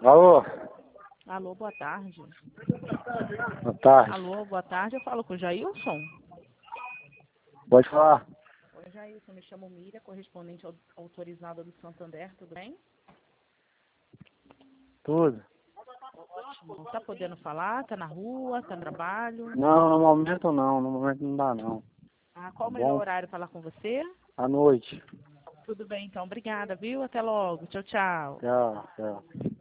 Alô? Alô, boa tarde. Boa tarde. Alô, boa tarde. Eu falo com o Jailson. Pode falar. Oi, Jailson. Me chamo Miriam, correspondente autorizada do Santander. Tudo bem? Tudo? Ótimo. Tá podendo falar? Tá na rua? Tá no trabalho? Não, no momento não. No momento não dá não. Qual o Tá melhor bom? horário para falar com você? À noite. Tudo bem, então. Obrigada, viu? Até logo. Tchau, tchau. Tchau, tchau.